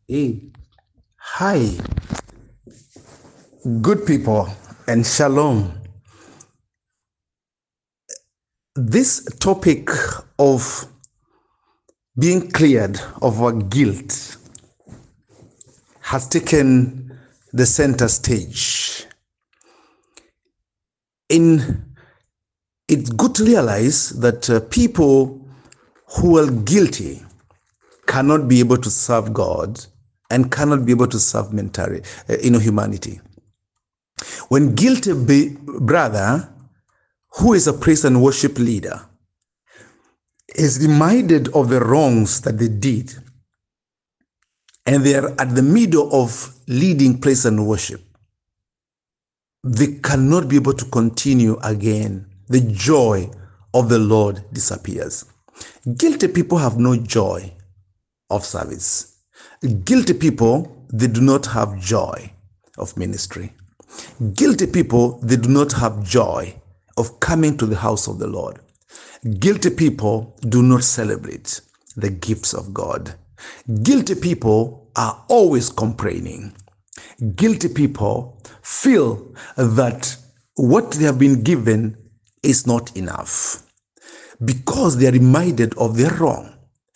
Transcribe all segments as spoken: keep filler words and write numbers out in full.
Hey, hi, good people, and shalom. This topic of being cleared of our guilt has taken the center stage. In it's good to realize that uh, people who are guilty cannot be able to serve God and cannot be able to serve mentally, uh, you know, humanity. When guilty be, brother, who is a praise and worship leader, is reminded of the wrongs that they did, and they are at the middle of leading praise and worship, they cannot be able to continue again. The joy of the Lord disappears. Guilty people have no joy of service. Guilty people, they do not have joy of ministry. Guilty people, they do not have joy of coming to the house of the Lord. Guilty people do not celebrate the gifts of God. Guilty people are always complaining. Guilty people feel that what they have been given is not enough because they are reminded of their wrong.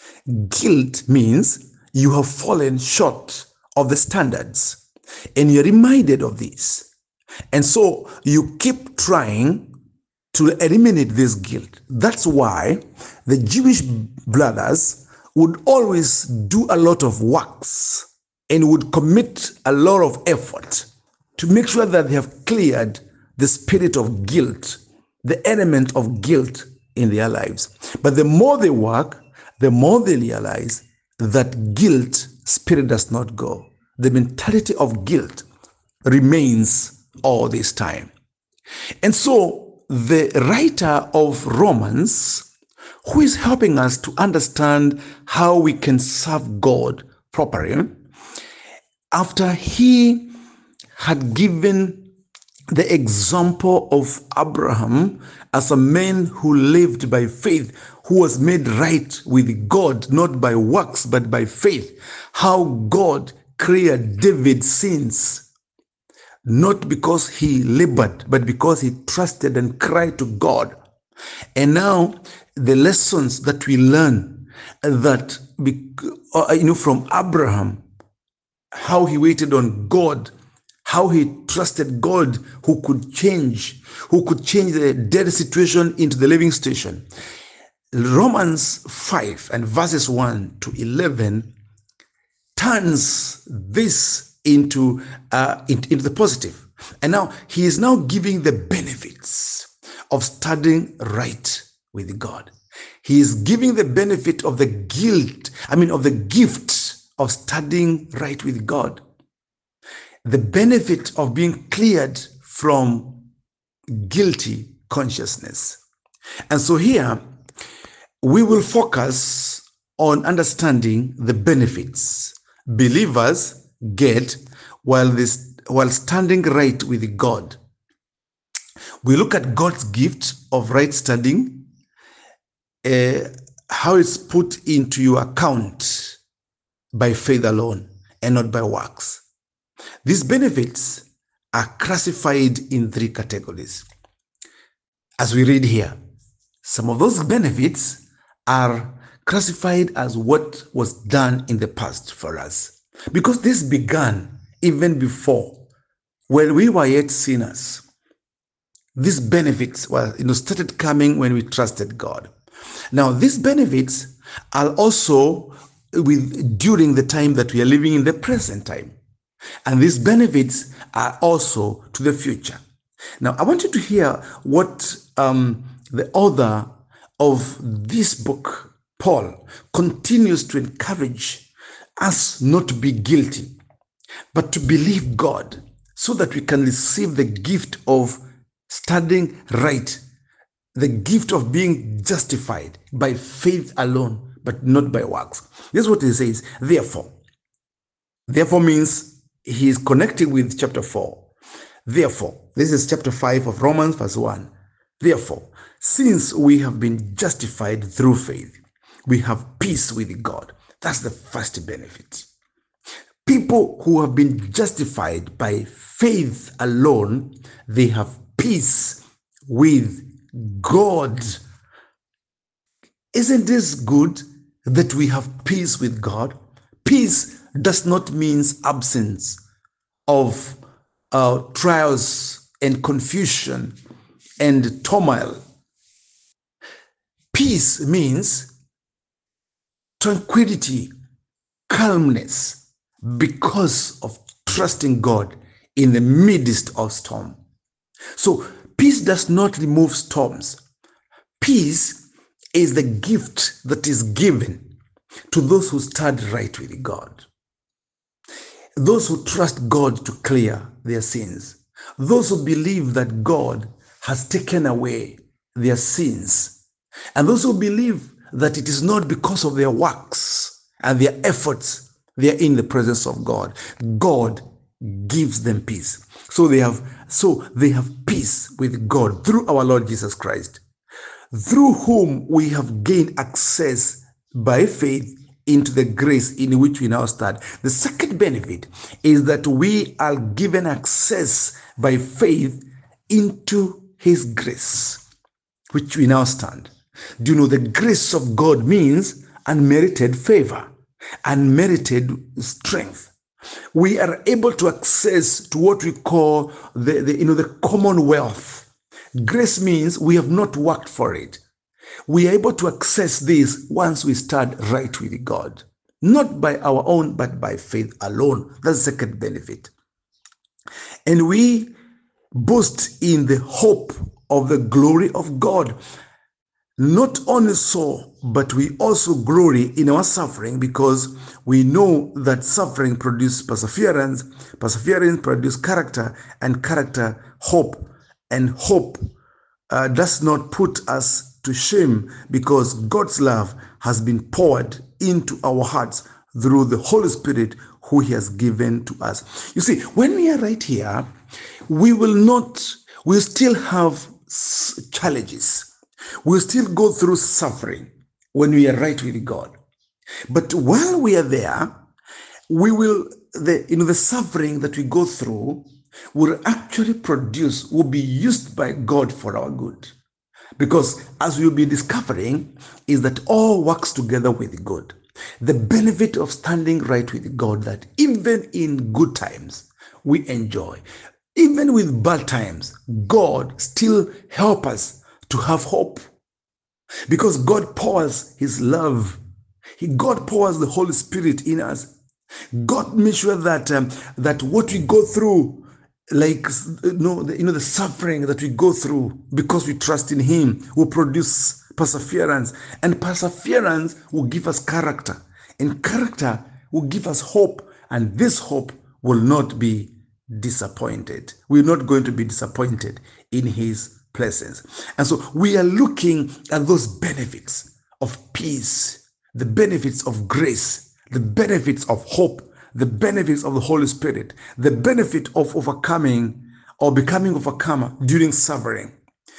Guilt means you have fallen short of the standards and you're reminded of this. And so you keep trying to eliminate this guilt. That's why the Jewish brothers would always do a lot of works and would commit a lot of effort to make sure that they have cleared the spirit of guilt, the element of guilt in their lives. But the more they work, the more they realize that guilt spirit does not go. The mentality of guilt remains all this time. And so the writer of Romans, who is helping us to understand how we can serve God properly, after he had given the example of Abraham as a man who lived by faith, who was made right with God, not by works, but by faith, how God cleared David's sins, not because he labored, but because he trusted and cried to God. And now the lessons that we learn that, you know, from Abraham, how he waited on God, how he trusted God who could change, who could change the dead situation into the living station. Romans five and verses one to eleven turns this into, uh, into the positive. And now he is now giving the benefits of studying right with God. He is giving the benefit of the guilt, I mean of the gift of studying right with God. The benefit of being cleared from guilty consciousness. And so here we will focus on understanding the benefits believers get while this while standing right with God. We look at God's gift of right standing, uh, how it's put into your account by faith alone and not by works. These benefits are classified in three categories. As we read here, some of those benefits are classified as what was done in the past for us. Because this began even before, when we were yet sinners. These benefits were, you know, started coming when we trusted God. Now, these benefits are also with during the time that we are living in the present time. And these benefits are also to the future. Now, I want you to hear what um, the author of this book, Paul, continues to encourage us not to be guilty, but to believe God so that we can receive the gift of studying right, the gift of being justified by faith alone, but not by works. This is what he says. Therefore, therefore means he is connecting with chapter four. Therefore, this is chapter five of Romans, verse one. Therefore, since we have been justified through faith, we have peace with God. That's the first benefit. People who have been justified by faith alone, they have peace with God. Isn't this good that we have peace with God? Peace does not mean absence of uh, trials and confusion and turmoil. Peace means tranquility, calmness, because of trusting God in the midst of storm. So peace does not remove storms. Peace is the gift that is given to those who stand right with God, those who trust God to clear their sins, those who believe that God has taken away their sins, and those who believe that it is not because of their works and their efforts they are in the presence of God. God gives them peace. So they have so they have peace with God through our Lord Jesus Christ, through whom we have gained access by faith into the grace in which we now stand. The second benefit is that we are given access by faith into his grace, which we now stand. Do you know the grace of God means unmerited favor, unmerited strength? We are able to access to what we call the, the you know the commonwealth. Grace means we have not worked for it. We are able to access this once we start right with God, not by our own, but by faith alone. That's the second benefit. And we boast in the hope of the glory of God. Not only so, but we also glory in our suffering, because we know that suffering produces perseverance, perseverance produces character, and character hope. And hope uh, does not put us to shame, because God's love has been poured into our hearts through the Holy Spirit who he has given to us. You see, when we are right here, we will not, we'll still have challenges. We'll still go through suffering when we are right with God. But while we are there, we will, the, you know, the suffering that we go through will actually produce, will be used by God for our good. Because as we'll be discovering, is that all works together with God. The benefit of standing right with God, that even in good times, we enjoy. Even with bad times, God still helps us to have hope, because God pours his love. He, God pours the Holy Spirit in us. God makes sure that um, that what we go through, like you know, the, you know, the suffering that we go through because we trust in him, will produce perseverance, and perseverance will give us character, and character will give us hope, and this hope will not be disappointed. We're not going to be disappointed in his presence. And so we are looking at those benefits of peace, the benefits of grace, the benefits of hope, the benefits of the Holy Spirit, the benefit of overcoming or becoming overcomer during suffering.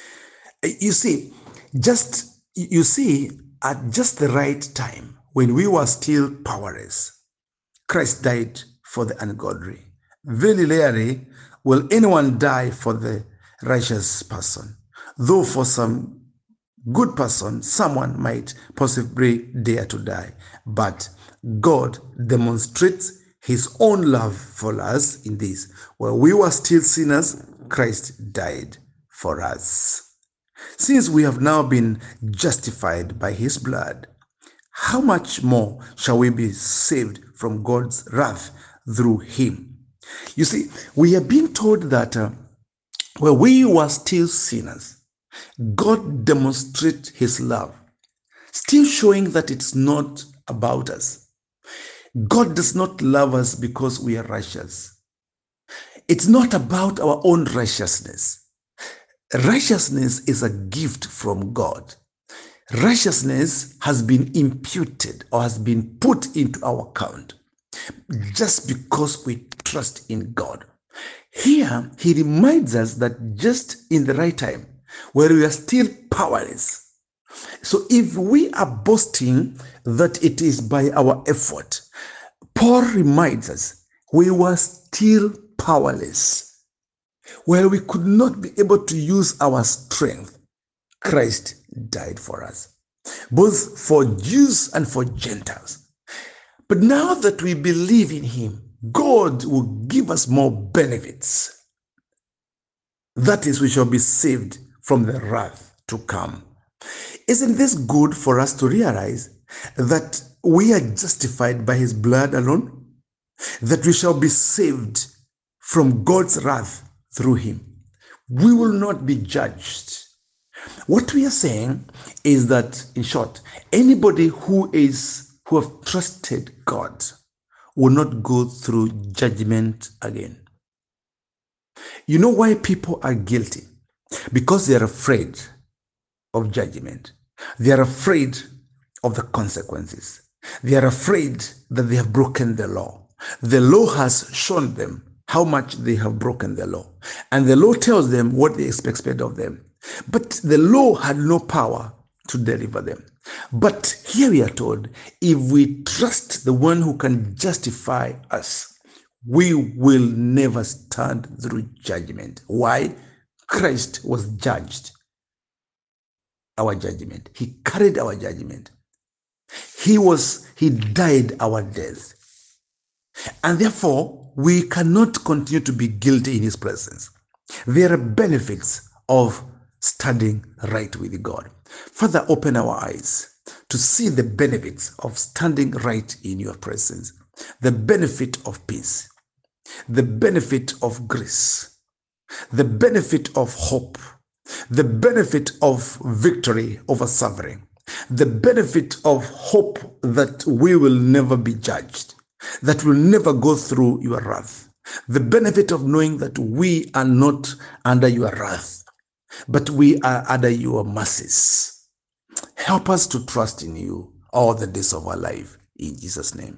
You see, just you see, at just the right time, when we were still powerless, Christ died for the ungodly. Very rarely will anyone die for the righteous person, though for some good person, someone might possibly dare to die. But God demonstrates his own love for us in this: while we were still sinners, Christ died for us. Since we have now been justified by his blood, how much more shall we be saved from God's wrath through him? You see, we are being told that uh, while we were still sinners, God demonstrates his love, still showing that it's not about us. God does not love us because we are righteous. It's not about our own righteousness. Righteousness is a gift from God. Righteousness has been imputed or has been put into our account just because we trust in God. Here, he reminds us that just in the right time, where we are still powerless. So if we are boasting that it is by our effort, Paul reminds us we were still powerless, where we could not be able to use our strength, Christ died for us, both for Jews and for Gentiles. But now that we believe in him, God will give us more benefits. That is, we shall be saved from the wrath to come. Isn't this good for us to realize that we are justified by his blood alone? That we shall be saved from God's wrath through him. We will not be judged. What we are saying is that, in short, anybody who is who have trusted God will not go through judgment again. You know why people are guilty? Because they are afraid of judgment. They are afraid of the consequences. They are afraid that they have broken the law. The law has shown them how much they have broken the law. And the law tells them what they expect of them. But the law had no power to deliver them. But here we are told, if we trust the one who can justify us, we will never stand through judgment. Why? Christ was judged our judgment. He carried our judgment. He was, he died our death. And therefore, we cannot continue to be guilty in his presence. There are benefits of standing right with God. Father, open our eyes to see the benefits of standing right in your presence. The benefit of peace, the benefit of grace, the benefit of hope, the benefit of victory over suffering, the benefit of hope that we will never be judged, that will never go through your wrath, the benefit of knowing that we are not under your wrath, but we are under your mercies. Help us to trust in you all the days of our life. In Jesus' name.